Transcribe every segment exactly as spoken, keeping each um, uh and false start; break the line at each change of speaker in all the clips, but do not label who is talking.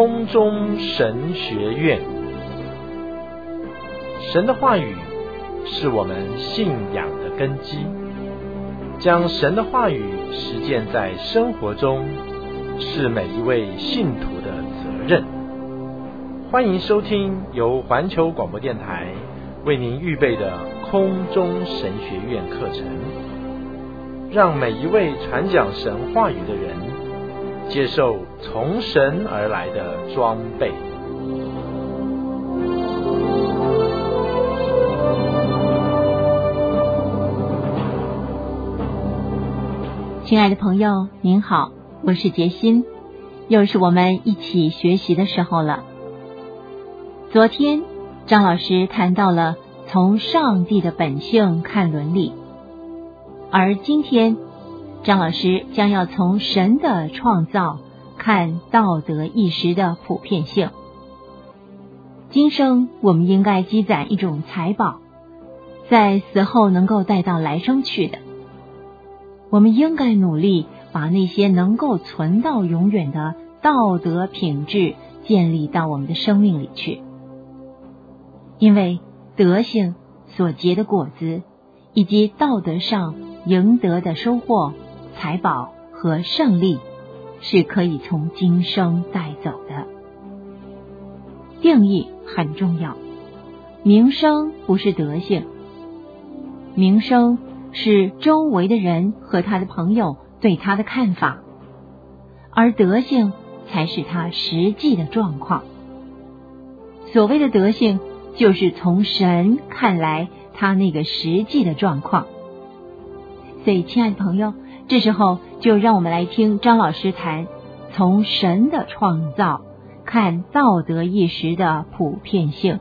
空中神学院。神的话语是我们信仰的根基，将神的话语实践在生活中，是每一位信徒的责任。欢迎收听由环球广播电台为您预备的空中神学院课程，让每一位传讲神话语的人接受从神而来的装备。
亲爱的朋友，您好，我是杰心，又是我们一起学习的时候了。昨天张老师谈到了从上帝的本性看伦理，而今天张老师将要从神的创造看道德意识的普遍性。今生我们应该积攒一种财宝，在死后能够带到来生去的。我们应该努力把那些能够存到永远的道德品质建立到我们的生命里去，因为德性所结的果子，以及道德上赢得的收获、财宝和胜利，是可以从今生带走的。定义很重要，名声不是德性，名声是周围的人和他的朋友对他的看法，而德性才是他实际的状况。所谓的德性，就是从神看来他那个实际的状况。所以亲爱的朋友，这时候就让我们来听张老师谈从神的创造看道德意识的普遍性。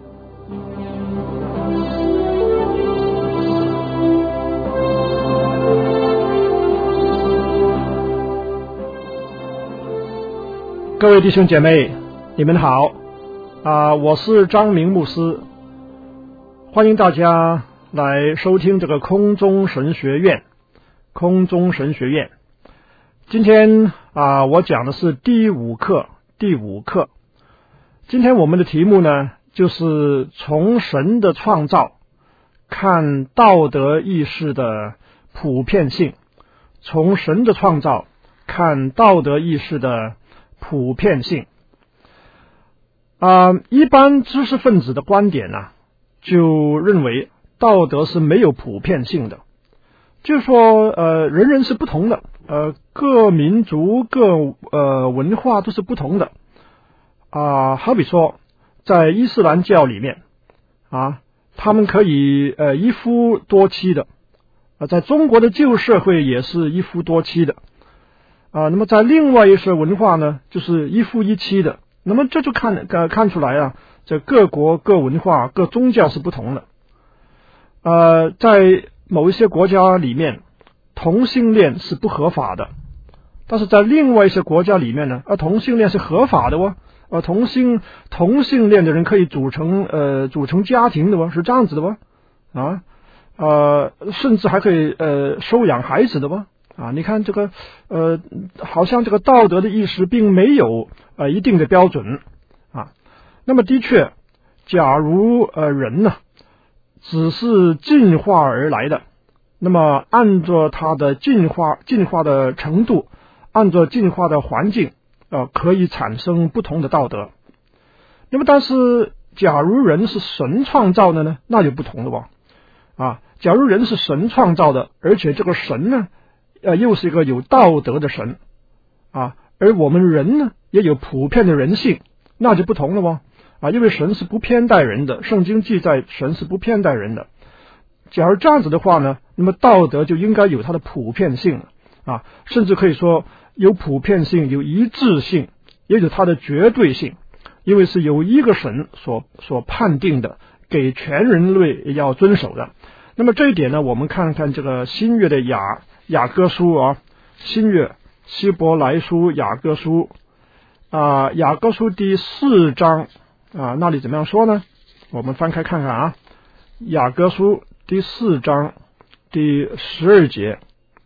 各位弟兄姐妹，你们好啊！我是张明牧师，欢迎大家来收听这个空中神学院。空中神学院，今天啊，我讲的是第五课。第五课，今天我们的题目呢，就是从神的创造看道德意识的普遍性。从神的创造看道德意识的普遍性。啊、呃，一般知识分子的观点呢、啊，就认为道德是没有普遍性的，就是说，呃，人人是不同的，呃，各民族、各呃文化都是不同的。啊、呃，好比说，在伊斯兰教里面，啊，他们可以呃一夫多妻的，啊、呃，在中国的旧社会也是一夫多妻的。啊，那么在另外一些文化呢，就是一夫一妻的。那么这就看呃看出来啊，这各国各文化各宗教是不同的。呃，在某一些国家里面，同性恋是不合法的，但是在另外一些国家里面呢，啊，同性恋是合法的哦，呃，同性同性恋的人可以组成呃组成家庭的哦，是这样子的哦，啊，呃，甚至还可以呃收养孩子的哦。啊，你看这个，呃，好像这个道德的意识并没有呃一定的标准啊。那么的确，假如呃人呢只是进化而来的，那么按照他的进化进化的程度，按照进化的环境，呃，可以产生不同的道德。那么，但是假如人是神创造的呢，那就不同了吧？啊，假如人是神创造的，而且这个神呢，呃，又是一个有道德的神啊，而我们人呢也有普遍的人性，那就不同了吗？啊，因为神是不偏待人的，圣经记载神是不偏待人的。假如这样子的话呢，那么道德就应该有它的普遍性了啊，甚至可以说有普遍性、有一致性，也有它的绝对性，因为是由一个神所所判定的，给全人类要遵守的。那么这一点呢，我们看看这个新约的雅雅歌书啊，新约希伯来书雅歌书啊，雅歌书第四章啊，那里怎么样说呢？我们翻开看看啊，雅歌书第四章第十二节，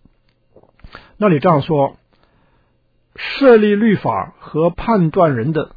那里这样说：设立律法和判断人的，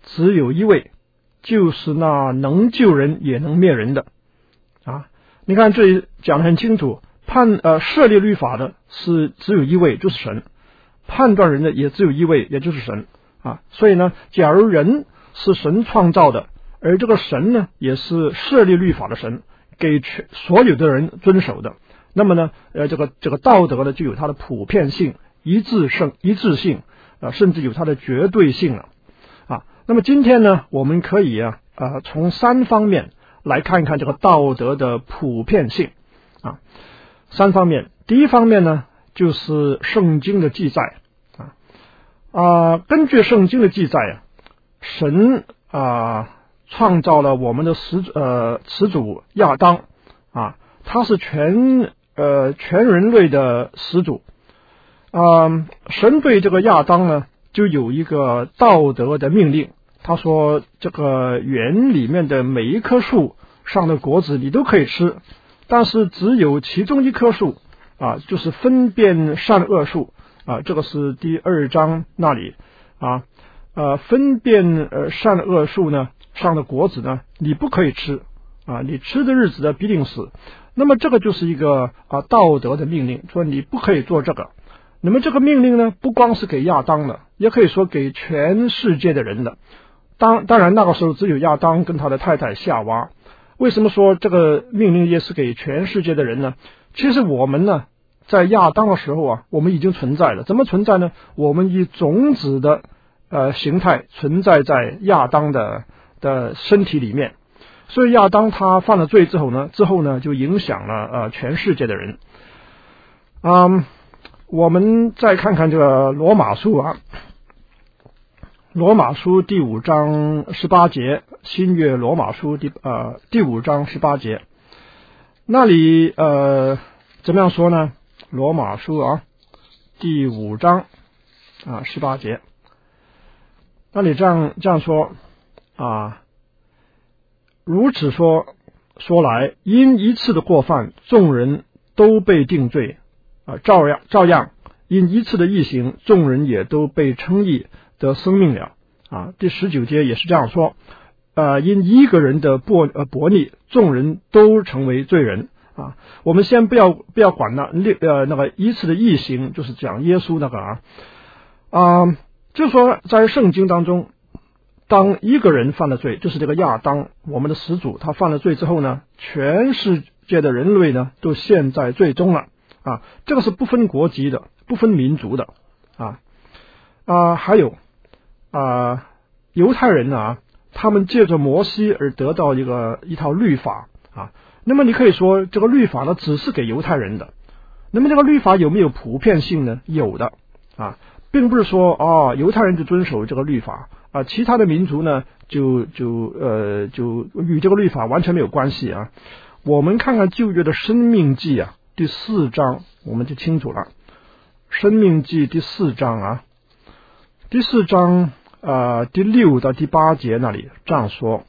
只有一位，就是那能救人也能灭人的啊。你看这里讲得很清楚，判呃设立律法的是只有一位，就是神，判断人的也只有一位，也就是神啊。所以呢，假如人是神创造的，而这个神呢也是设立律法的神，给全所有的人遵守的，那么呢呃这个这个道德呢就有它的普遍性、一致性、一致性啊，甚至有它的绝对性了啊。那么今天呢，我们可以啊呃从三方面来看看这个道德的普遍性啊。三方面，第一方面呢就是圣经的记载啊啊，根据圣经的记载啊，神啊创造了我们的始呃始祖亚当啊，他是全呃全人类的始祖啊。神对这个亚当呢就有一个道德的命令，他说这个园里面的每一棵树上的果子你都可以吃，但是只有其中一棵树啊，就是分辨善恶树啊，这个是第二章那里啊呃分辨呃善恶树呢上的果子呢你不可以吃啊，你吃的日子呢必定死。那么这个就是一个啊道德的命令，说你不可以做这个。那么这个命令呢不光是给亚当的，也可以说给全世界的人的。当当然那个时候只有亚当跟他的太太夏娃。为什么说这个命令也是给全世界的人呢？其实我们呢在亚当的时候啊，我们已经存在了。怎么存在呢？我们以种子的呃形态存在在亚当的的身体里面。所以亚当他犯了罪之后呢，之后呢就影响了呃全世界的人。嗯，我们再看看这个罗马书啊，罗马书第五章十八节，新约罗马书第呃第五章十八节，那里呃怎么样说呢？罗马书啊第五章啊十八节，那里这样这样说啊，如此说说来，因一次的过犯，众人都被定罪啊，照样照样因一次的义行，众人也都被称义得生命了啊。第十九节也是这样说，呃，因一个人的悖呃悖逆，众人都成为罪人啊。我们先不要不要管那呃那个一次的义行，就是讲耶稣那个啊啊，就说在圣经当中，当一个人犯了罪，就是这个亚当，我们的始祖，他犯了罪之后呢，全世界的人类呢都陷在罪中了啊。这个是不分国籍的，不分民族的啊啊，还有啊，犹太人啊，他们借着摩西而得到一个一套律法啊。那么你可以说这个律法呢只是给犹太人的，那么这个律法有没有普遍性呢？有的啊，并不是说哦犹太人就遵守这个律法啊，其他的民族呢就就呃就与这个律法完全没有关系啊。我们看看旧约的申命记啊第四章，我们就清楚了。申命记第四章啊，第四章呃第六到第八节那里这样说，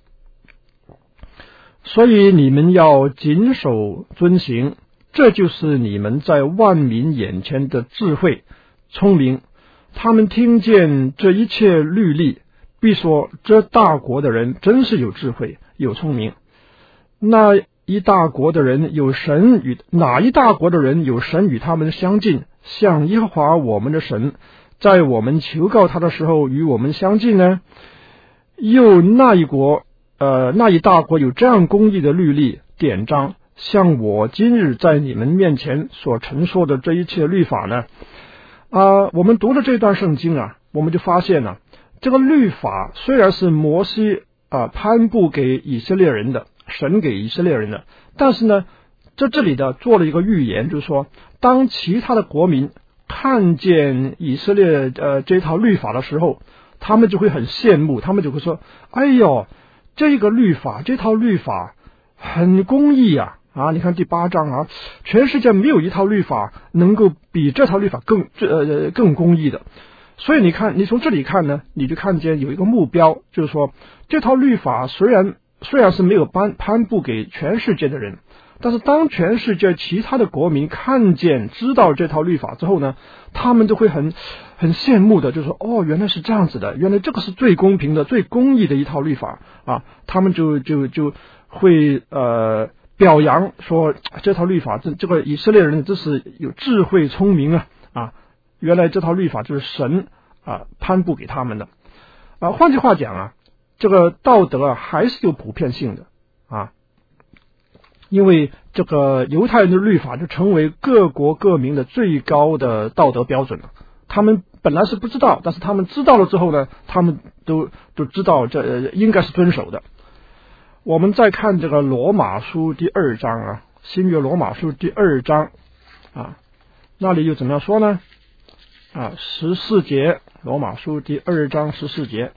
所以你们要谨守遵行，这就是你们在万民眼前的智慧聪明。他们听见这一切律例，必说这大国的人真是有智慧有聪明。那一大国的人有神与哪一大国的人有神与他们相近，像耶和华我们的神在我们求告他的时候与我们相近呢？又那一国呃那一大国有这样公义的律例典章，像我今日在你们面前所陈说的这一切律法呢？啊、呃，我们读了这段圣经啊，我们就发现了、啊、这个律法虽然是摩西啊、呃、颁布给以色列人的，神给以色列人的，但是呢在这里的做了一个预言，就是说当其他的国民看见以色列呃这套律法的时候，他们就会很羡慕，他们就会说，哎呦，这个律法这套律法很公义啊啊！你看第八章啊，全世界没有一套律法能够比这套律法更呃更公义的。所以你看，你从这里看呢，你就看见有一个目标，就是说这套律法虽然虽然是没有颁颁布给全世界的人， 但是当全世界其他的国民看见知道这套律法之后呢，他们都会很很羡慕的，就说哦，原来是这样子的，原来这个是最公平的最公义的一套律法啊，他们就就就会呃表扬说这套律法这这个以色列人这是有智慧聪明啊啊，原来这套律法就是神啊颁布给他们的啊。换句话讲啊，这个道德啊还是有普遍性的啊，因为这个犹太人的律法就成为各国各民的最高的道德标准了。他们本来是不知道，但是他们知道了之后呢，他们都都知道这、呃、应该是遵守的。我们再看这个罗马书第二章啊，新约罗马书第二章啊，那里又怎么样说呢？啊，十四节，罗马书第二章十四节，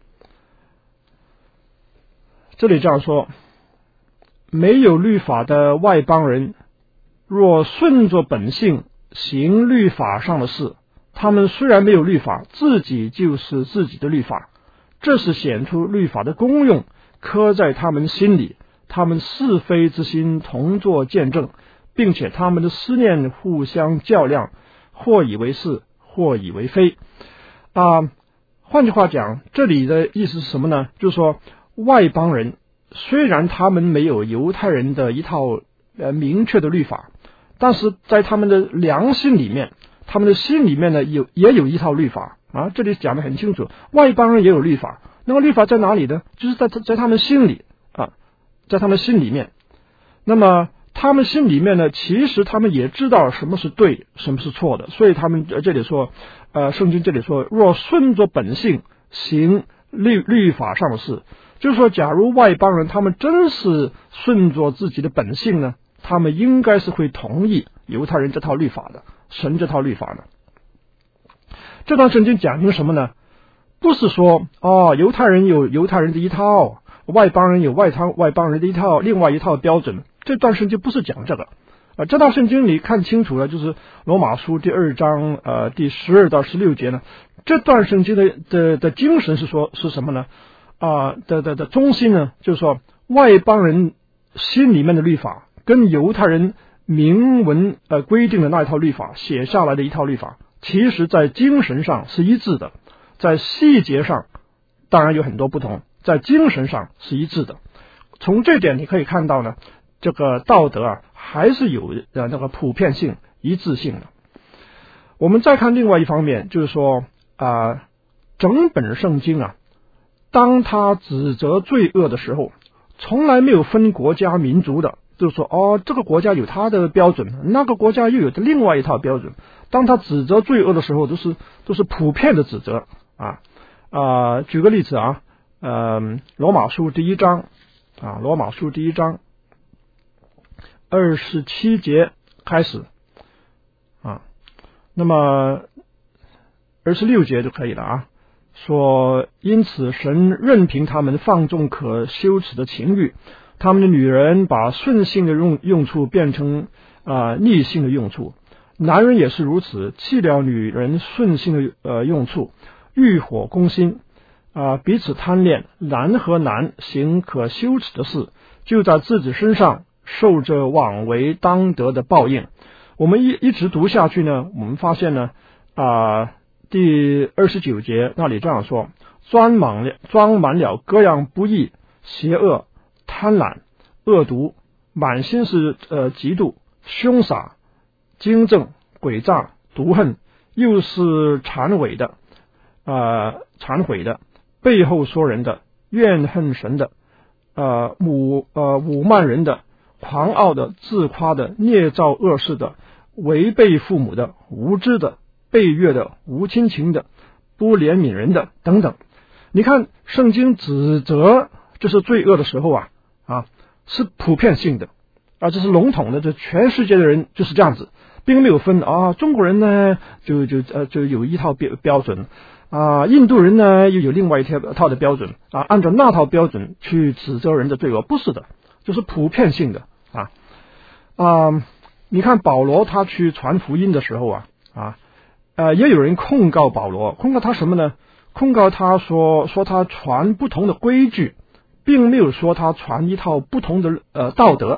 这里这样说：没有律法的外邦人，若顺着本性行律法上的事，他们虽然没有律法，自己就是自己的律法，这是显出律法的功用，刻在他们心里，他们是非之心同作见证，并且他们的思念互相较量，或以为是，或以为非。啊，换句话讲，这里的意思是什么呢？就是说，外邦人虽然他们没有犹太人的一套呃明确的律法，但是在他们的良心里面，他们的心里面呢有也有一套律法啊。这里讲得很清楚，外邦人也有律法。那么律法在哪里呢？就是在在他们心里啊，在他们心里面。那么他们心里面呢，其实他们也知道什么是对，什么是错的。所以他们这里说，呃，圣经这里说，若顺着本性行律律法上的事，就是说，假如外邦人他们真是顺着自己的本性呢，他们应该是会同意犹太人这套律法的，神这套律法的。这段圣经讲明什么呢？不是说哦，犹太人有犹太人的一套，外邦人有外邦外邦人的一套，另外一套标准。这段圣经不是讲这个。呃，这段圣经你看清楚了，就是罗马书第二章呃第十二到十六节呢。这段圣经的的的精神是说是什么呢？啊、呃、的的的中心呢，就是说外邦人心里面的律法跟犹太人明文呃规定的那一套律法写下来的一套律法，其实在精神上是一致的。在细节上当然有很多不同，在精神上是一致的。从这点你可以看到呢，这个道德啊还是有呃那个普遍性一致性的。我们再看另外一方面，就是说啊、呃，整本圣经啊，当他指责罪恶的时候，从来没有分国家民族的，就是说哦，这个国家有他的标准，那个国家又有另外一套标准。当他指责罪恶的时候，都是都是普遍的指责啊啊、呃！举个例子啊，呃，罗马书第一章啊，罗马书第一章二十七节开始啊，那么二十六节就可以了啊。说，因此神任凭他们放纵可羞耻的情欲，他们的女人把顺性的用用处变成啊、呃、逆性的用处。男人也是如此，弃了女人顺性的呃用处，欲火攻心啊、呃，彼此贪恋，男和男行可羞耻的事，就在自己身上受着枉为当得的报应。我们一一直读下去呢，我们发现呢啊、呃，第二十九节那里这样说：装满了装满了各样不义、邪恶、贪婪、恶毒，满心是呃嫉妒、凶杀、惊正、诡诈、毒恨，又是谄伪的，呃，忏悔的，背后说人的，怨恨神的，呃，侮呃侮慢人的，狂傲的，自夸的，捏造恶事的，违背父母的，无知的，背越的，无亲情的，不怜悯人的，等等。你看圣经指责这是罪恶的时候啊啊，是普遍性的啊，这是笼统的，这全世界的人就是这样子，并没有分啊，中国人呢就就呃就有一套标标准啊，印度人呢又有另外一套的标准啊，按照那套标准去指责人的罪恶，不是的，就是普遍性的啊啊。你看保罗他去传福音的时候啊啊呃，也有人控告保罗，控告他什么呢？控告他说说他传不同的规矩，并没有说他传一套不同的呃道德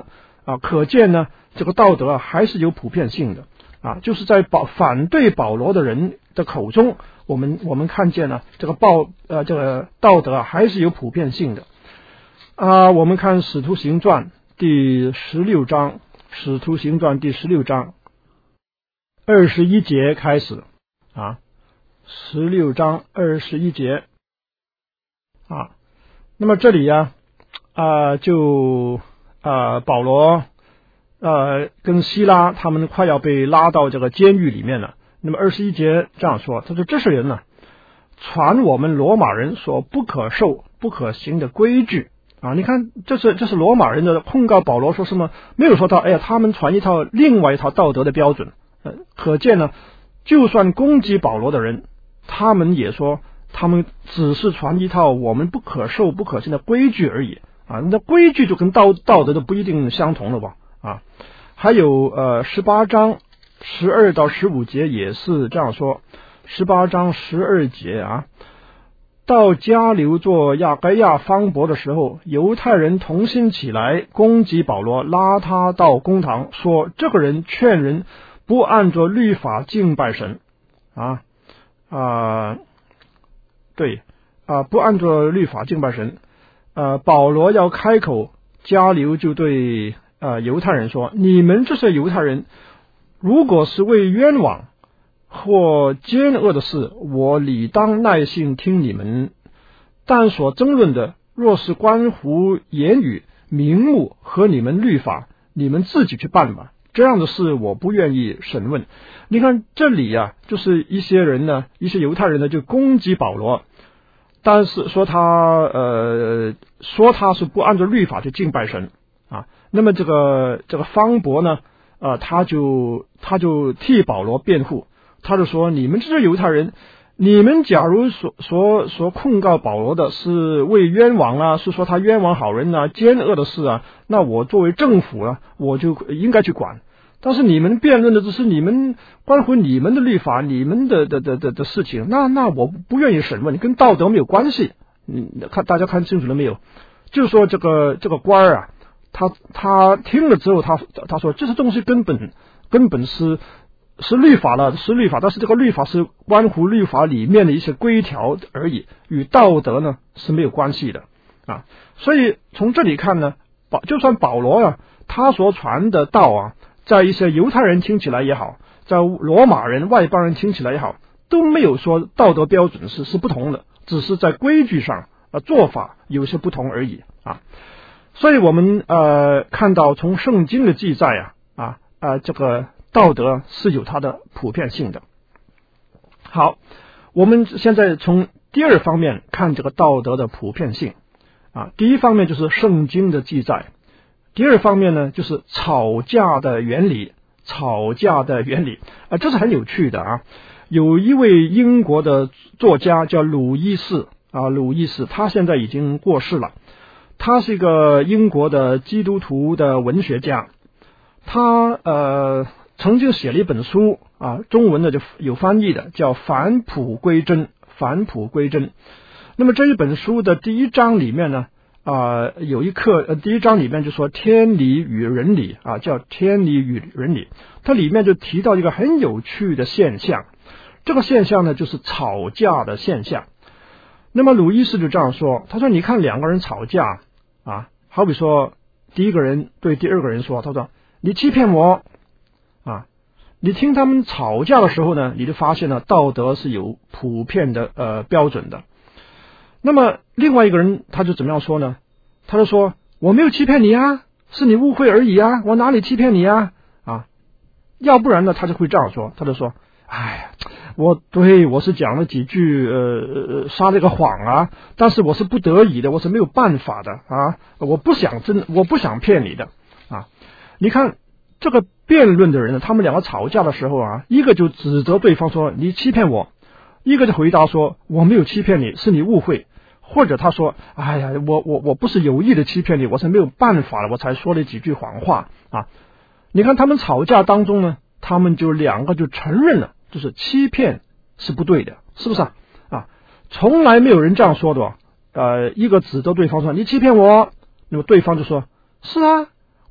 啊，可见呢，这个道德啊还是有普遍性的啊，就是在保反对保罗的人的口中，我们我们看见呢，这个报呃这个道德啊还是有普遍性的啊。我们看《使徒行传》第十六章，《使徒行传》第十六章二十一节开始啊，十六章二十一节啊。那么这里呀啊就啊保罗呃跟希拉他们快要被拉到这个监狱里面了。那么二十一节这样说，他说这些人呢传我们罗马人所不可受不可行的规矩啊。你看这是这是罗马人的控告保罗，说什么没有说到哎呀他们传一套另外一套道德的标准。呃可见呢，就算攻击保罗的人，他们也说他们只是传一套我们不可受不可行的规矩而已啊。那规矩就跟道道德都不一定相同了吧啊。还有呃十八章十二到十五节也是这样说。十八章十二节啊，到加流做亚该亚方伯的时候，犹太人同心起来攻击保罗，拉他到公堂，说这个人劝人不按着律法敬拜神啊啊，对啊，不按着律法敬拜神。呃，保罗要开口，加流就对呃犹太人说：你们这些犹太人，如果是为冤枉或奸恶的事，我理当耐心听你们；但所争论的，若是关乎言语、名目和你们律法，你们自己去办吧。这样的事我不愿意审问。你看这里啊，就是一些人呢，一些犹太人呢，就攻击保罗，但是说他呃，说他是不按照律法去敬拜神啊。那么这个这个方伯呢，呃，他就他就替保罗辩护。他就说：你们这些犹太人，你们假如所所所控告保罗的是为冤枉啊，是说他冤枉好人啊、奸恶的事啊，那我作为政府啊，我就应该去管。但是你们辩论的只是你们关乎你们的律法、你们的的的的的事情，那那我不愿意审问，跟道德没有关系。嗯，看大家看清楚了没有？就是说这个这个官啊，他他听了之后，他他说这些东西根本根本是。是律法了，是律法，但是这个律法是关乎律法里面的一些规条而已，与道德呢是没有关系的啊。所以从这里看呢，保就算保罗啊，他所传的道啊，在一些犹太人听起来也好，在罗马人外邦人听起来也好，都没有说道德标准是是不同的，只是在规矩上啊做法有些不同而已啊。所以我们呃看到从圣经的记载啊啊啊这个。道德是有它的普遍性的。好，我们现在从第二方面看这个道德的普遍性啊。第一方面就是圣经的记载，第二方面呢就是吵架的原理。吵架的原理啊，这是很有趣的啊。有一位英国的作家叫鲁伊士啊，鲁伊士，他现在已经过世了。他是一个英国的基督徒的文学家，他呃。曾经写了一本书啊，中文的就有翻译的，叫《返璞归真》。返璞归真。那么这一本书的第一章里面呢，啊、呃，有一课，呃，第一章里面就说天理与人理啊，叫天理与人理。它里面就提到一个很有趣的现象，这个现象呢就是吵架的现象。那么鲁伊士就这样说，他说：你看两个人吵架啊，好比说第一个人对第二个人说，他说你欺骗我。啊，你听他们吵架的时候呢，你就发现了道德是有普遍的呃标准的。那么另外一个人他就怎么样说呢？他就说我没有欺骗你啊，是你误会而已啊，我哪里欺骗你啊？啊，要不然呢他就会这样说，他就说，哎，我对我是讲了几句呃撒了个谎啊，但是我是不得已的，我是没有办法的啊，我不想真我不想骗你的啊。你看这个辩论的人呢，他们两个吵架的时候啊，一个就指责对方说你欺骗我，一个就回答说我没有欺骗你，是你误会，或者他说哎呀我我我不是有意的欺骗你，我是没有办法了，我才说了几句谎话啊。你看他们吵架当中呢，他们就两个就承认了，就是欺骗是不对的，是不是啊？啊，从来没有人这样说的哦。呃，一个指责对方说你欺骗我，那么对方就说是啊，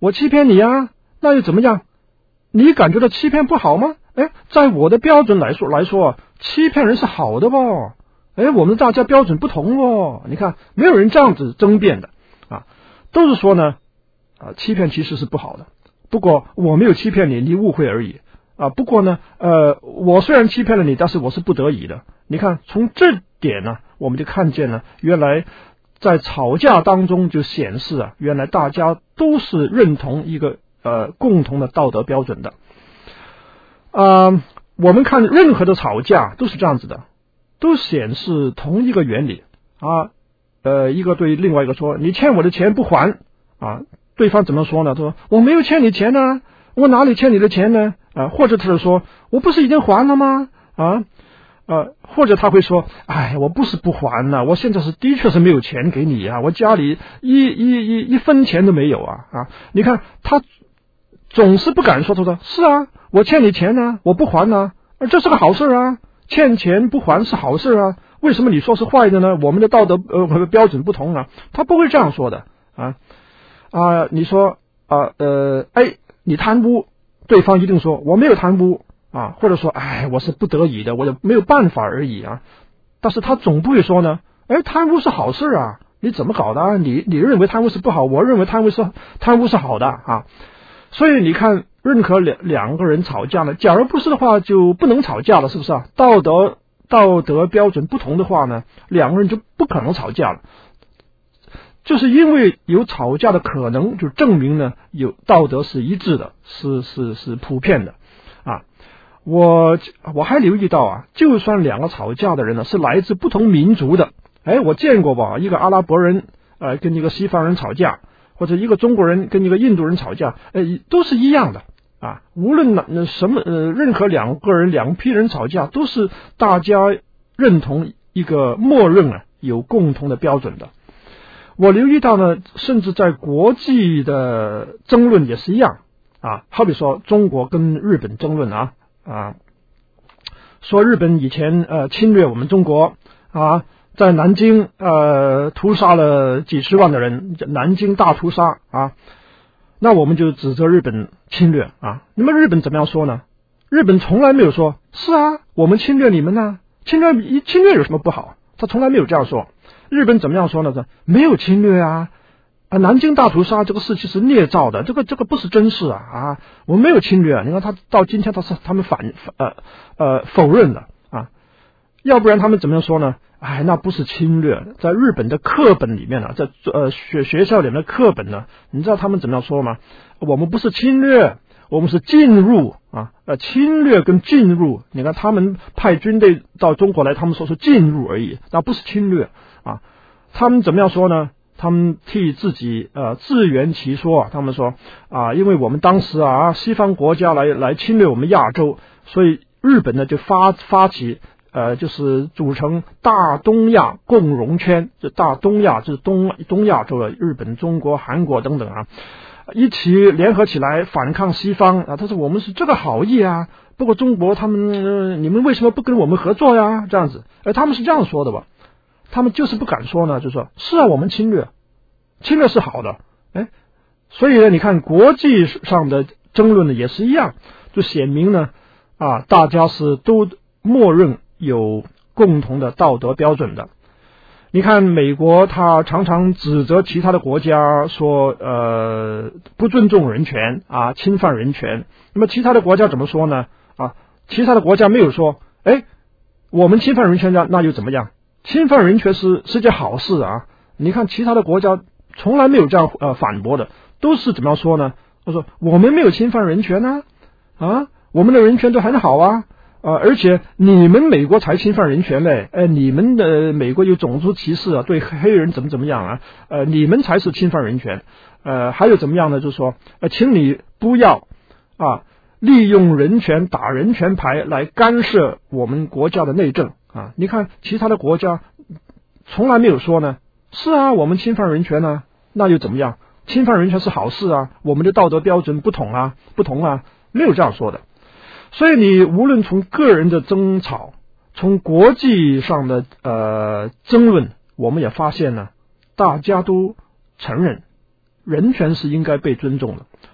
我欺骗你啊，那又怎么样？你感觉到欺骗不好吗？哎，在我的标准来说来说，欺骗人是好的吧？哎，我们大家标准不同哦。你看，没有人这样子争辩的啊，都是说呢，啊，欺骗其实是不好的。不过我没有欺骗你，你误会而已啊。不过呢，呃，我虽然欺骗了你，但是我是不得已的。你看，从这点呢，我们就看见了，原来在吵架当中就显示啊，原来大家都是认同一个呃共同的道德标准的。啊、呃，我们看任何的吵架都是这样子的，都显示同一个原理啊。呃，一个对另外一个说：“你欠我的钱不还啊？”对方怎么说呢？他说：“我没有欠你钱呢，我哪里欠你的钱呢？”啊，或者他是说：“我不是已经还了吗？”啊，呃，或者他会说：“哎，我不是不还呢，我现在是的确是没有钱给你啊，我家里一一一一分钱都没有啊啊！”你看他总是不敢说，他说：“是啊，我欠你钱呢，我不还呢，这是个好事啊，欠钱不还是好事啊，为什么你说是坏的呢？我们的道德呃标准不同啊。”他不会这样说的啊。啊，你说啊呃，哎，你贪污，对方一定说我没有贪污啊，或者说哎，我是不得已的，我也没有办法而已啊。但是他总不会说呢，哎，贪污是好事啊，你怎么搞的啊？你你认为贪污是不好，我认为贪污是贪污是好的啊。所以你看，任何两两个人吵架呢，假如不是的话，就不能吵架了，是不是啊？道德道德标准不同的话呢，两个人就不可能吵架了。就是因为有吵架的可能，就证明呢有道德是一致的，是是是普遍的啊。我我还留意到啊，就算两个吵架的人呢是来自不同民族的，哎，我见过吧，一个阿拉伯人呃跟一个西方人吵架，或者一个中国人跟一个印度人吵架，呃都是一样的啊。无论哪什么呃任何两个人两批人吵架，都是大家认同一个默认啊有共同的标准的。我留意到呢，甚至在国际的争论也是一样啊。好比说中国跟日本争论啊啊，说日本以前呃侵略我们中国啊，在南京呃屠杀了几十万的人，南京大屠杀啊，那我们就指责日本侵略啊。那么日本怎么样说呢？日本从来没有说是啊，我们侵略你们呢，侵略侵略有什么不好？他从来没有这样说。日本怎么样说呢？没有侵略啊！啊，南京大屠杀这个事情是捏造的，这个这个不是真事啊！啊，我们没有侵略啊！你看他到今天他是他们反呃呃否认了啊，要不然他们怎么样说呢？哎，那不是侵略，在日本的课本里面呢、啊，在呃学学校里面的课本呢，你知道他们怎么样说吗？我们不是侵略，我们是进入啊！呃，侵略跟进入，你看他们派军队到中国来，他们说是进入而已，那不是侵略。啊，他们怎么样说呢？他们替自己呃自圆其说，他们说啊，因为我们当时啊西方国家来来侵略我们亚洲，所以日本呢就发发起呃就是组成大东亚共荣圈，这大东亚就是东东亚洲的日本、中国、韩国等等啊，一起联合起来反抗西方啊。他说我们是这个好意啊，不过中国他们、呃、你们为什么不跟我们合作呀？这样子，而他们是这样说的吧？他们就是不敢说呢，就说是啊，我们侵略，侵略是好的，哎，所以呢，你看国际上的争论呢也是一样，就显明呢啊，大家是都默认有共同的道德标准的。你看美国，他常常指责其他的国家说，呃，不尊重人权啊，侵犯人权。那么其他的国家怎么说呢？啊，其他的国家没有说，哎，我们侵犯人权那那又怎么样？侵犯人权是是件好事啊！你看其他的国家从来没有这样呃反驳的，都是怎么样说呢？他说我们没有侵犯人权呢，啊，啊，我们的人权都很好啊，啊，而且你们美国才侵犯人权嘞，哎，你们的美国有种族歧视啊，对黑人怎么怎么样啊，呃，你们才是侵犯人权，呃，还有怎么样呢？就是说，呃，请你不要啊利用人权打人权牌来干涉我们国家的内政。啊，你看其他的国家从来没有说呢，是啊，我们侵犯人权啊，那又怎么样？侵犯人权是好事啊，我们的道德标准不同啊，不同啊，没有这样说的。所以你无论从个人的争吵，从国际上的呃争论，我们也发现呢，大家都承认人权是应该被尊重的。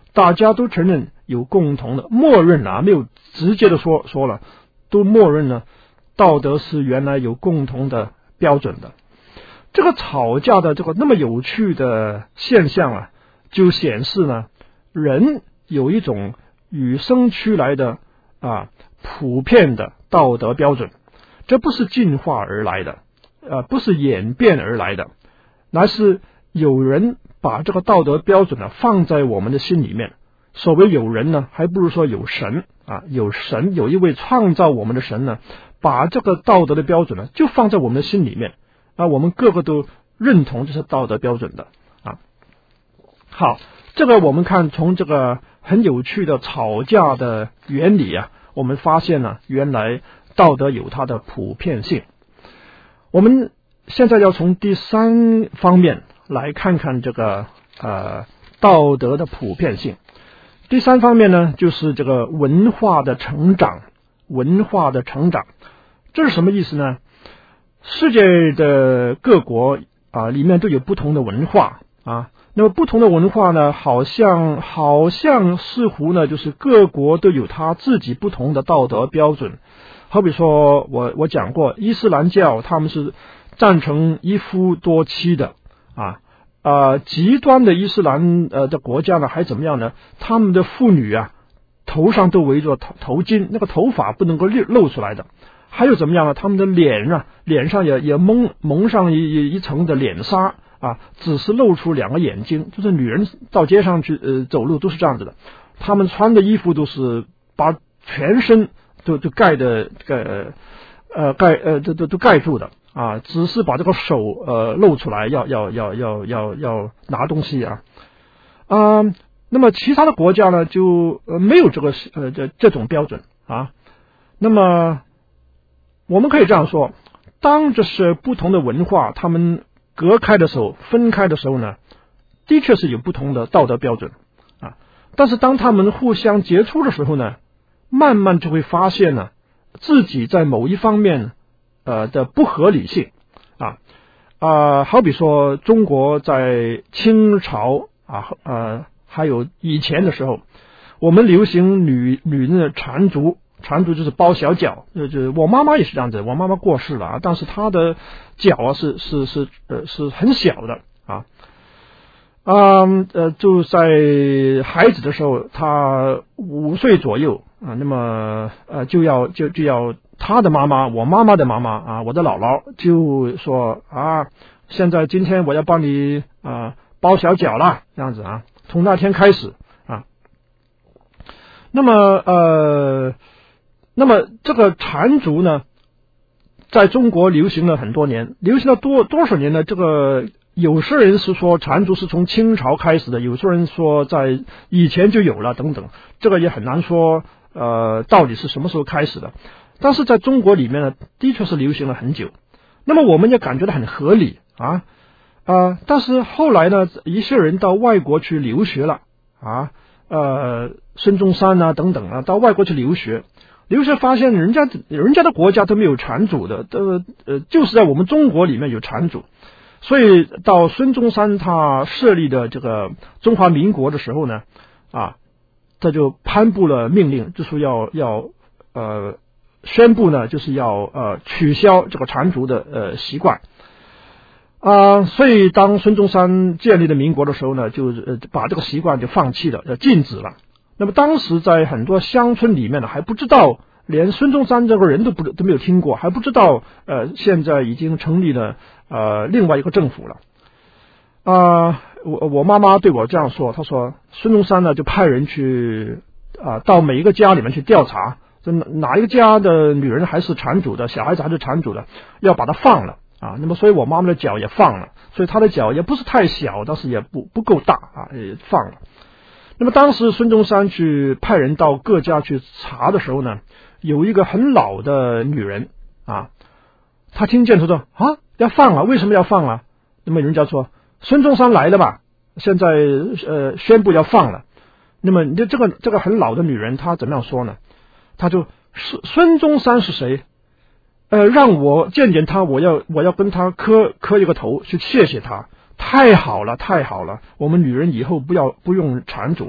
大家都承认有共同的，默认啊，没有直接的说说了，都默认了道德是原来有共同的标准的。这个吵架的这个那么有趣的现象啊，就显示呢，人有一种与生俱来的啊普遍的道德标准，这不是进化而来的，呃，不是演变而来的，乃是有人把这个道德标准呢放在我们的心里面。所谓有人呢，还不如说有神啊，有神，有一位创造我们的神呢，把这个道德的标准呢就放在我们的心里面啊，我们个个都认同这是道德标准的啊。好，这个我们看从这个很有趣的吵架的原理啊，我们发现呢，原来道德有它的普遍性。我们现在要从第三方面来看看这个呃道德的普遍性。第三方面呢，就是这个文化的成长，文化的成长，这是什么意思呢？世界的各国啊里面都有不同的文化啊，那么不同的文化呢，好像好像似乎呢，就是各国都有他自己不同的道德标准。好比说我我讲过，伊斯兰教他们是赞成一夫多妻的啊。呃，极端的伊斯兰呃的国家呢，还怎么样呢？他们的妇女啊，头上都围着头头巾，那个头发不能够露出来的。还有怎么样呢？他们的脸啊，脸上也也蒙蒙上一一层的脸纱啊，只是露出两个眼睛。就是女人到街上去呃走路都是这样子的，他们穿的衣服都是把全身都都盖的盖呃盖呃都都都盖住的。啊，只是把这个手呃露出来，要要要要要要拿东西啊，啊、呃，那么其他的国家呢，就呃没有这个呃这这种标准啊。那么我们可以这样说，当这是不同的文化他们隔开的时候，分开的时候呢，的确是有不同的道德标准啊。但是当他们互相接触的时候呢，慢慢就会发现呢，自己在某一方面呃的不合理性啊啊、呃，好比说中国在清朝啊呃还有以前的时候，我们流行女女人的缠足，缠足就是包小脚，就就我妈妈也是这样子，我妈妈过世了啊，但是她的脚啊是是是呃是很小的啊啊呃就在孩子的时候，她五岁左右啊，那么呃就要就就要。他的妈妈，我妈妈的妈妈啊，我的姥姥就说啊，现在今天我要帮你啊包小脚了，这样子啊，从那天开始啊，那么呃，那么这个缠足呢，在中国流行了很多年，流行了多多少年呢？这个有些人是说缠足是从清朝开始的，有些人说在以前就有了，等等，这个也很难说呃到底是什么时候开始的。但是在中国里面呢，的确是流行了很久，那么我们也感觉到很合理啊啊、呃！但是后来呢，一些人到外国去留学了啊，呃，孙中山啊等等啊，到外国去留学，留学发现人家人家的国家都没有缠足的，都呃就是在我们中国里面有缠足，所以到孙中山他设立的这个中华民国的时候呢，啊，他就颁布了命令，就说要要呃。宣布呢，就是要呃取消这个缠足的呃习惯啊、呃，所以当孙中山建立了民国的时候呢，就呃把这个习惯就放弃了，呃禁止了。那么当时在很多乡村里面呢，还不知道，连孙中山这个人都不都没有听过，还不知道呃现在已经成立了呃另外一个政府了啊、呃。我我妈妈对我这样说，她说孙中山呢就派人去啊、呃、到每一个家里面去调查。这哪一个家的女人还是缠足的，小孩子还是缠足的，要把它放了啊。那么所以我妈妈的脚也放了，所以她的脚也不是太小，但是也不不够大啊，也放了。那么当时孙中山去派人到各家去查的时候呢，有一个很老的女人啊，她听见她说啊要放啊，为什么要放啊？那么人家说孙中山来了吧，现在呃宣布要放了。那么你这个这个很老的女人她怎么样说呢？他就孙孙中山是谁？呃，让我见见他，我要我要跟他磕磕一个头，去谢谢他。太好了，太好了，我们女人以后不要不用缠足了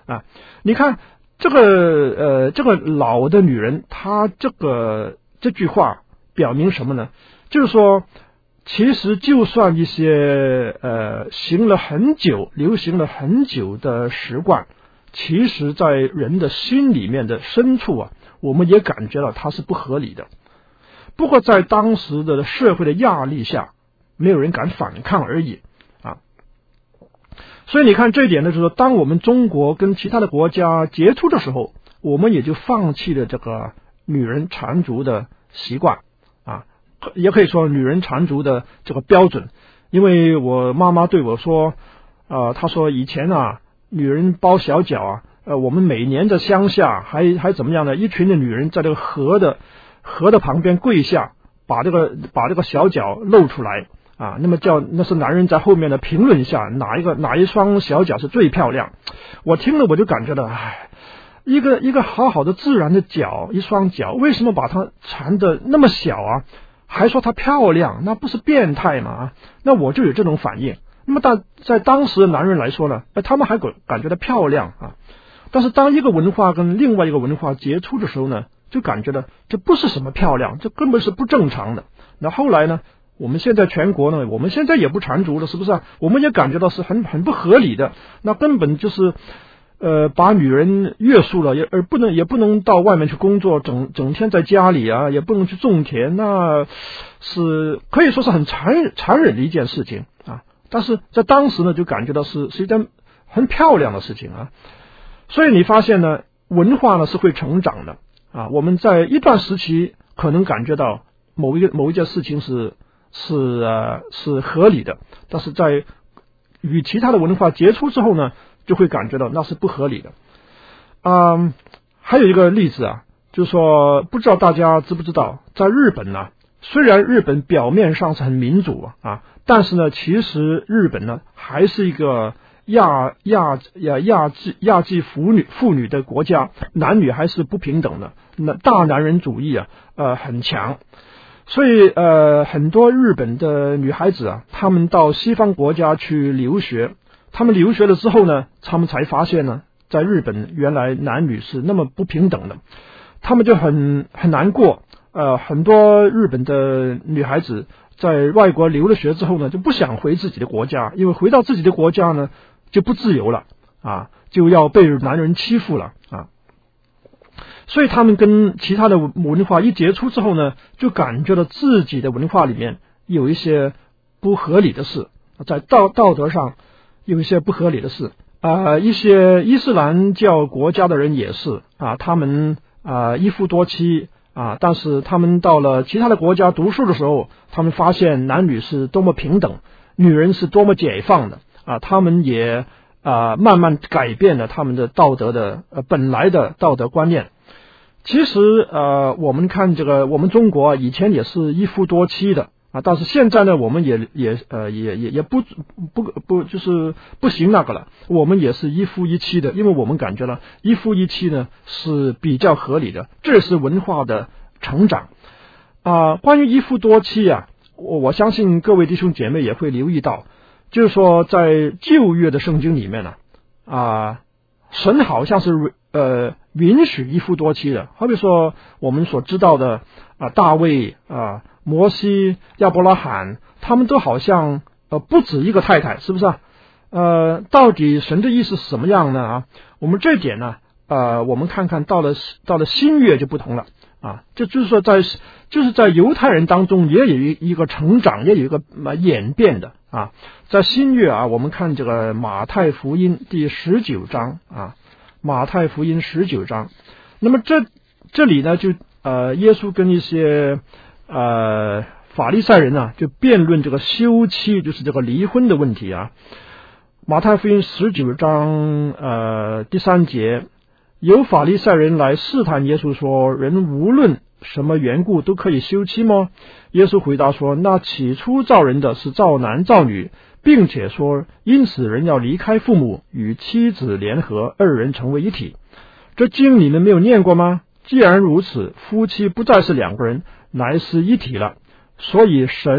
啊。你看这个呃这个老的女人，她这个这句话表明什么呢？就是说，其实就算一些呃行了很久、流行了很久的习惯，其实在人的心里面的深处啊，我们也感觉到它是不合理的。不过在当时的社会的压力下，没有人敢反抗而已啊。所以你看这一点呢，就是说，当我们中国跟其他的国家接触的时候，我们也就放弃了这个女人缠足的习惯啊，也可以说女人缠足的这个标准。因为我妈妈对我说，呃，她说以前啊，女人包小脚啊，呃，我们每年在乡下还还怎么样呢？一群的女人在这个河的河的旁边跪下，把这个把这个小脚露出来啊，那么叫那是男人在后面的评论一下哪一个哪一双小脚是最漂亮。我听了我就感觉到，唉，一个一个好好的自然的脚，一双脚，为什么把它缠得那么小啊？还说它漂亮，那不是变态吗？那我就有这种反应。那么但在当时的男人来说呢，他们还感感觉到漂亮啊。但是当一个文化跟另外一个文化接触的时候呢，就感觉到这不是什么漂亮，这根本是不正常的。那后来呢，我们现在全国呢，我们现在也不缠足了，是不是啊？我们也感觉到是很很不合理的，那根本就是呃把女人约束了，也而不能也不能到外面去工作，整整天在家里啊，也不能去种田，那是可以说是很残残忍的一件事情啊。但是在当时呢，就感觉到是是一件很漂亮的事情啊。所以你发现呢，文化呢是会成长的啊。我们在一段时期可能感觉到某一个某一件事情是是呃是合理的，但是在与其他的文化接触之后呢，就会感觉到那是不合理的。嗯，还有一个例子啊，就是说，不知道大家知不知道，在日本呢，虽然日本表面上是很民主啊，但是呢，其实日本呢还是一个亚亚亚亚裔亚裔妇女妇女的国家，男女还是不平等的，那大男人主义啊，呃很强。所以呃很多日本的女孩子啊，她们到西方国家去留学，她们留学了之后呢，她们才发现呢，在日本原来男女是那么不平等的，她们就很很难过。呃很多日本的女孩子在外国留了学之后呢，就不想回自己的国家，因为回到自己的国家呢就不自由了啊，就要被男人欺负了啊。所以他们跟其他的文化一接触之后呢，就感觉到自己的文化里面有一些不合理的事，在道道德上有一些不合理的事啊、呃。一些伊斯兰教国家的人也是啊，他们啊、呃、一夫多妻啊，但是他们到了其他的国家读书的时候，他们发现男女是多么平等，女人是多么解放的啊，他们也啊慢慢改变了他们的道德的呃本来的道德观念。其实呃我们看这个，我们中国以前也是一夫多妻的啊，但是现在呢，我们也也呃也也也不不不就是不行那个了，我们也是一夫一妻的，因为我们感觉到一夫一妻呢是比较合理的，这是文化的成长啊、呃。关于一夫多妻啊，我我相信各位弟兄姐妹也会留意到，就是说在旧约的圣经里面呢啊、呃，神好像是呃允许一夫多妻的，好比说我们所知道的啊、呃、大卫啊、呃、摩西、亚伯拉罕，他们都好像呃不止一个太太，是不是啊？呃，到底神的意思是什么样呢？啊，我们这点呢，呃，我们看看到了到了新约就不同了啊，这就是说在就是在犹太人当中也有一一个成长，也有一个呃演变的啊。在新约啊，我们看这个马太福音第十九章啊，马太福音十九章，那么这这里呢就呃耶稣跟一些呃法利赛人啊就辩论这个休妻，就是这个离婚的问题啊。马太福音十九章呃第三节，有法利赛人来试探耶稣说，人无论什么缘故都可以休妻吗？耶稣回答说，那起初造人的是造男造女，并且说因此人要离开父母，与妻子联合，二人成为一体。这经你们没有念过吗？既然如此，夫妻不再是两个人，乃是一体了。所以神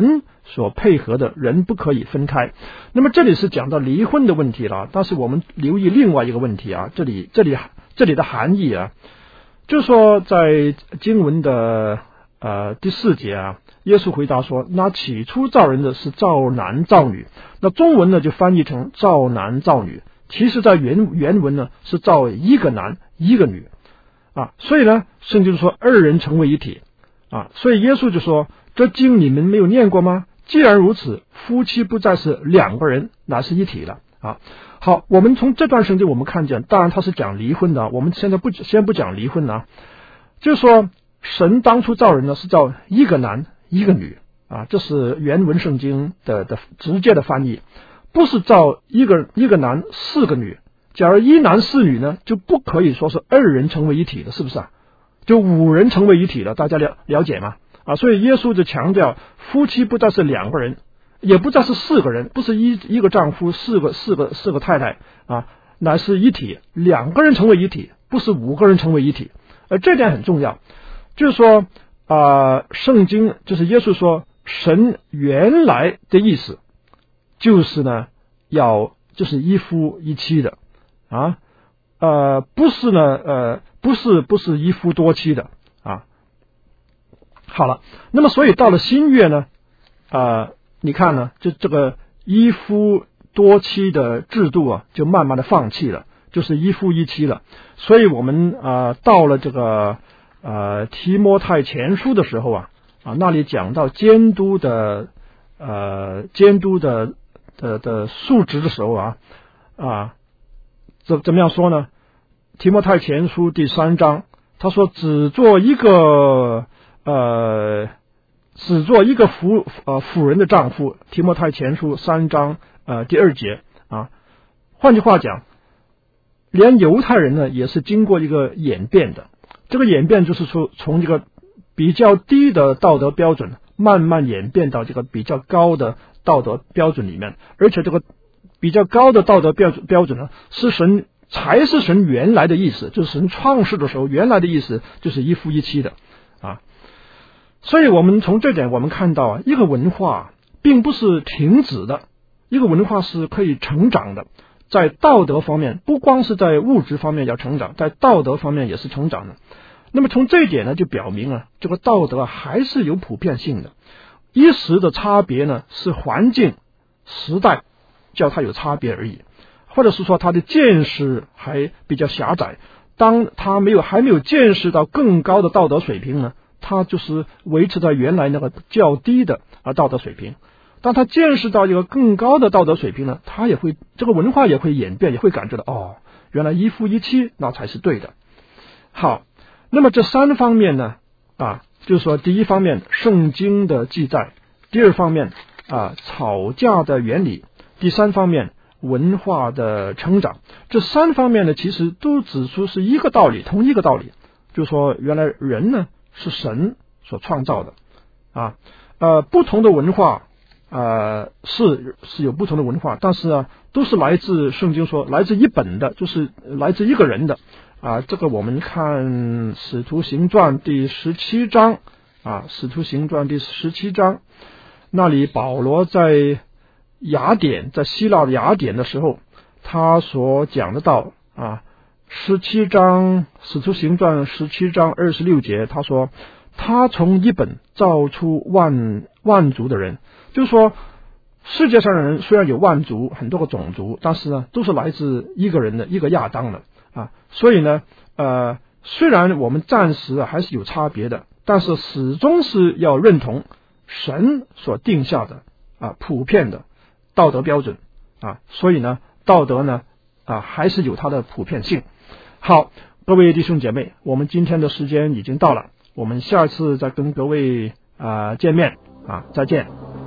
所配合的，人不可以分开。那么这里是讲到离婚的问题了，但是我们留意另外一个问题啊，这里这里这里的含义啊，就是说在经文的呃第四节啊，耶稣回答说，那起初造人的是造男造女，那中文呢就翻译成造男造女，其实在原原文呢是造一个男一个女啊，所以呢圣经说二人成为一体啊，所以耶稣就说，这经你们没有念过吗？既然如此，夫妻不再是两个人，乃是一体了啊。好，我们从这段圣经我们看见，当然他是讲离婚的，我们现在不先不讲离婚啊，就是说神当初造人呢是造一个男一个女啊，这是原文圣经的的直接的翻译，不是造一个一个男四个女。假如一男四女呢，就不可以说是二人成为一体了，是不是啊？就五人成为一体了，大家了了解吗？啊，所以耶稣就强调，夫妻不再是两个人，也不再是四个人，不是一一个丈夫四个四个四个太太啊，乃是一体，两个人成为一体，不是五个人成为一体。而这点很重要，就是说啊、呃，圣经就是耶稣说，神原来的意思就是呢，要就是一夫一妻的啊，呃，不是呢，呃，不是不是一夫多妻的啊。好了，那么所以到了新约呢，啊、呃，你看呢，就这个一夫多妻的制度啊，就慢慢的放弃了，就是一夫一妻了。所以我们啊、呃，到了这个呃提摩太前书的时候啊，啊那里讲到监督的呃监督的的的数值的时候啊啊，怎怎么样说呢？提摩太前书第三章，他说只做一个。呃，只做一个妇呃妇人的丈夫，提摩太前书三章呃第二节啊。换句话讲，连犹太人呢也是经过一个演变的，这个演变就是说从这个比较低的道德标准慢慢演变到这个比较高的道德标准里面，而且这个比较高的道德标准标准呢，是神才是神原来的意思，就是神创世的时候原来的意思就是一夫一妻的啊。所以我们从这点我们看到啊，一个文化并不是停止的，一个文化是可以成长的，在道德方面，不光是在物质方面要成长，在道德方面也是成长的。那么从这一点呢，就表明啊，这个道德还是有普遍性的，一时的差别呢是环境时代叫它有差别而已，或者是说他的见识还比较狭窄，当他没有还没有见识到更高的道德水平呢，他就是维持在原来那个较低的啊道德水平。当他见识到一个更高的道德水平呢，他也会这个文化也会演变，也会感觉到哦，原来一夫一妻那才是对的。好，那么这三方面呢啊，就是说第一方面圣经的记载，第二方面啊吵架的原理，第三方面文化的成长。这三方面呢，其实都指出是一个道理，同一个道理，就是说原来人呢是神所创造的啊，呃，不同的文化，呃，是是有不同的文化，但是啊，都是来自圣经说来自一本的，就是来自一个人的啊。这个我们看《使徒行传》第十七章啊，《使徒行传》第十七章那里，保罗在雅典，在希腊的雅典的时候，他所讲的道啊。十七章使徒行传十七章二十六节，他说他从一本造出万万族的人，就是说世界上的人虽然有万族很多个种族，但是呢都是来自一个人的一个亚当的啊，所以呢呃虽然我们暂时还是有差别的，但是始终是要认同神所定下的啊普遍的道德标准啊，所以呢道德呢啊还是有它的普遍性。好，各位弟兄姐妹，我们今天的时间已经到了，我们下次再跟各位啊、呃、见面啊，再见。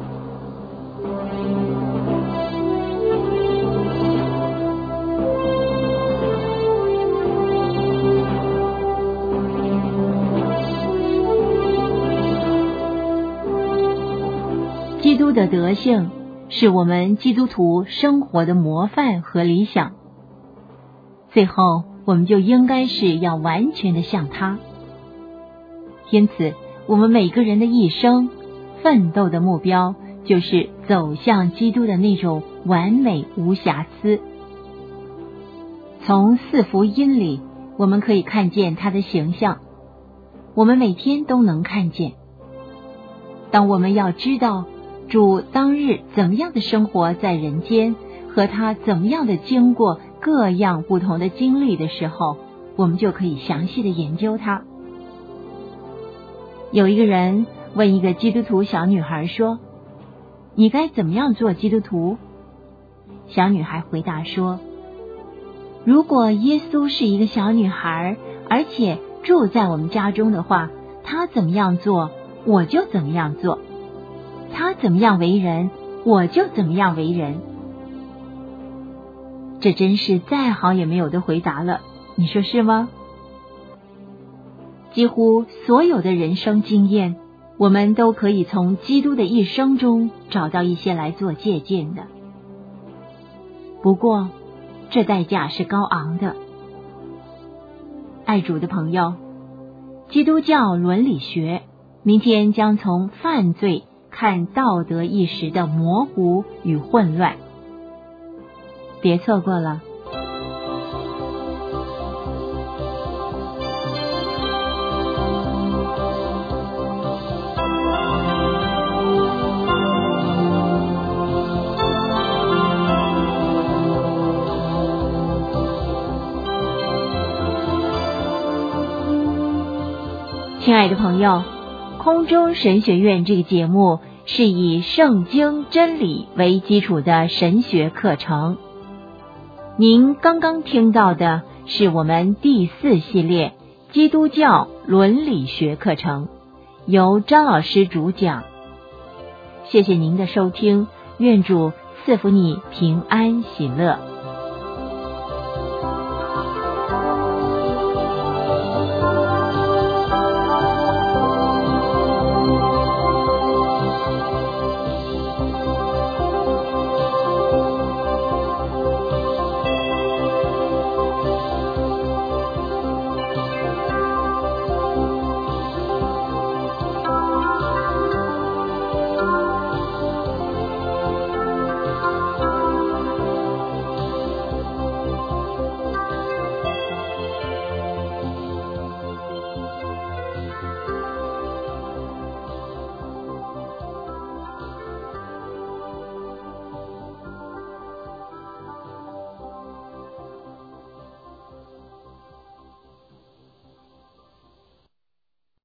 基督的德性是我们基督徒生活的模范和理想，最后我们就应该是要完全的像他。因此我们每个人的一生奋斗的目标就是走向基督的那种完美无瑕疵。从四福音里，我们可以看见他的形象，我们每天都能看见。当我们要知道主当日怎么样的生活在人间，和他怎么样的经过各样不同的经历的时候，我们就可以详细的研究他。有一个人问一个基督徒小女孩说，你该怎么样做基督徒？小女孩回答说，如果耶稣是一个小女孩，而且住在我们家中的话，她怎么样做，我就怎么样做；她怎么样为人，我就怎么样为人。这真是再好也没有的回答了，你说是吗？几乎所有的人生经验，我们都可以从基督的一生中找到一些来做借鉴的。不过，这代价是高昂的。爱主的朋友，基督教伦理学明天将从犯罪看道德意识的模糊与混乱，别错过了。亲爱的朋友，空中神学院这个节目是以圣经真理为基础的神学课程。您刚刚听到的是我们第四系列基督教伦理学课程，由张老师主讲。谢谢您的收听，愿主赐福你平安喜乐。